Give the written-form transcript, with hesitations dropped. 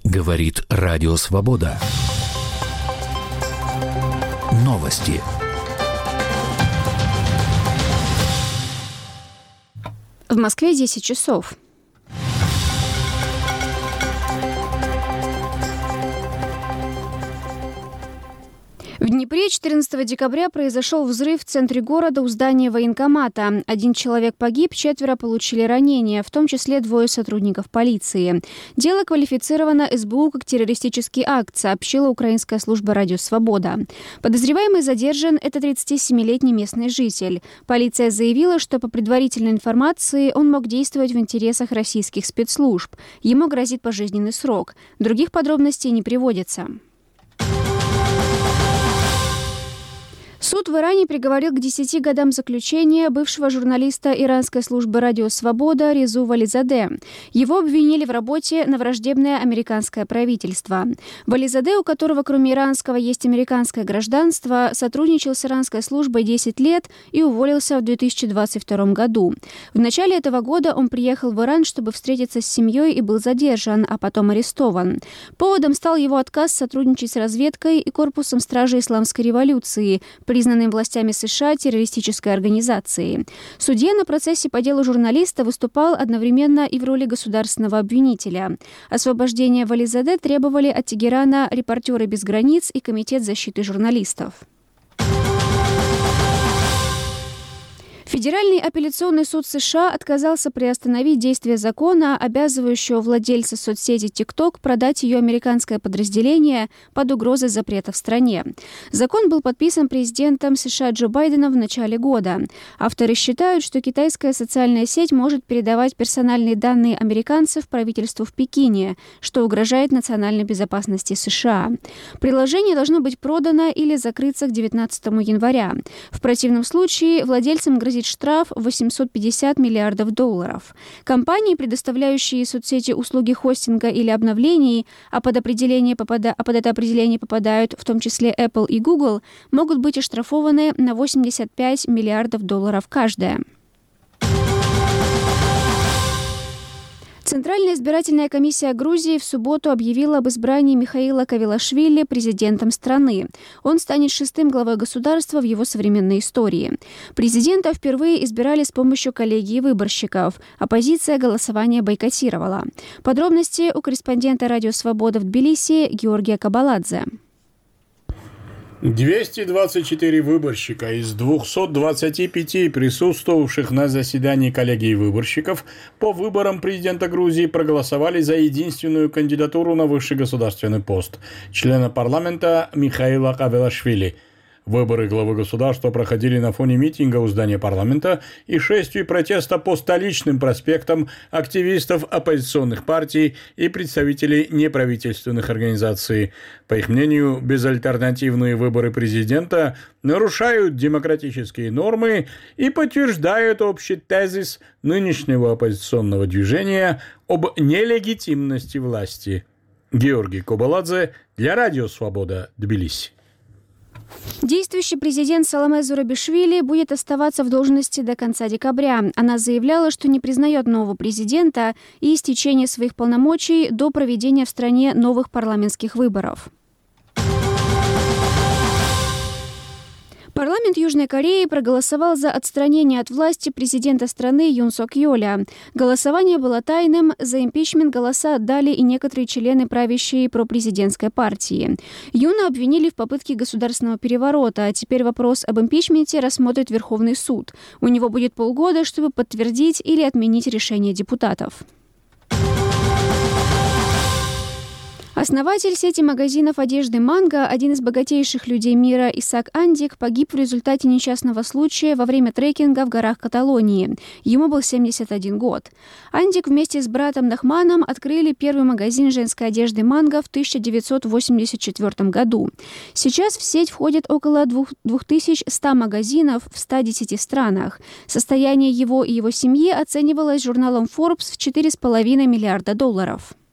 Говорит Радио Свобода. Новости. В Москве 10 часов. В Днепре 14 декабря произошел взрыв в центре города у здания военкомата. 1 человек погиб, 4 получили ранения, в том числе 2 сотрудников полиции. Дело квалифицировано СБУ как террористический акт, сообщила украинская служба «Радио Свобода». Подозреваемый задержан – это 37-летний местный житель. Полиция заявила, что по предварительной информации он мог действовать в интересах российских спецслужб. Ему грозит пожизненный срок. Других подробностей не приводится. Суд в Иране приговорил к 10 годам заключения бывшего журналиста иранской службы «Радио Свобода» Резу Вализаде. Его обвинили в работе на враждебное американское правительство. Вализаде, у которого кроме иранского есть американское гражданство, сотрудничал с иранской службой 10 лет и уволился в 2022 году. В начале этого года он приехал в Иран, чтобы встретиться с семьей, и был задержан, а потом арестован. Поводом стал его отказ сотрудничать с разведкой и корпусом стражи исламской революции, признанным властями США террористической организацией. Судья на процессе по делу журналиста выступал одновременно и в роли государственного обвинителя. Освобождение Вализаде требовали от Тегерана «Репортеры без границ» и Комитет защиты журналистов. Федеральный апелляционный суд США отказался приостановить действие закона, обязывающего владельца соцсети TikTok продать ее американское подразделение под угрозой запрета в стране. Закон был подписан президентом США Джо Байденом в начале года. Авторы считают, что китайская социальная сеть может передавать персональные данные американцев правительству в Пекине, что угрожает национальной безопасности США. Приложение должно быть продано или закрыться к 19 января. В противном случае владельцам грозит штраф в $850 миллиардов. Компании, предоставляющие соцсети услуги хостинга или обновлений, а под это определение попадают в том числе Apple и Google, могут быть оштрафованы на $85 миллиардов каждая. Центральная избирательная комиссия Грузии в субботу объявила об избрании Михаила Кавилашвили президентом страны. Он станет 6-м главой государства в его современной истории. Президента впервые избирали с помощью коллегии выборщиков. Оппозиция голосование бойкотировала. Подробности у корреспондента «Радио Свобода» в Тбилиси Георгия Кабаладзе. 224 выборщика из 225 присутствовавших на заседании коллегии выборщиков по выборам президента Грузии проголосовали за единственную кандидатуру на высший государственный пост – члена парламента Михаила Кавилашвили. Выборы главы государства проходили на фоне митинга у здания парламента и шествий протеста по столичным проспектам активистов оппозиционных партий и представителей неправительственных организаций. По их мнению, безальтернативные выборы президента нарушают демократические нормы и подтверждают общий тезис нынешнего оппозиционного движения об нелегитимности власти. Георгий Кабаладзе для Радио Свобода, Тбилиси. Действующий президент Саломе Зурабишвили будет оставаться в должности до конца декабря. Она заявляла, что не признает нового президента и истечения своих полномочий до проведения в стране новых парламентских выборов. Парламент Южной Кореи проголосовал за отстранение от власти президента страны Юн Сок Йоля. Голосование было тайным, за импичмент голоса отдали и некоторые члены правящей пропрезидентской партии. Юна обвинили в попытке государственного переворота, а теперь вопрос об импичменте рассмотрит Верховный суд. У него будет полгода, чтобы подтвердить или отменить решение депутатов. Основатель сети магазинов одежды «Манго», один из богатейших людей мира Исаак Андик, погиб в результате несчастного случая во время трекинга в горах Каталонии. Ему был 71 год. Андик вместе с братом Нахманом открыли первый магазин женской одежды «Манго» в 1984 году. Сейчас в сеть входит около 2100 магазинов в 110 странах. Состояние его и его семьи оценивалось журналом Forbes в $4,5 миллиарда.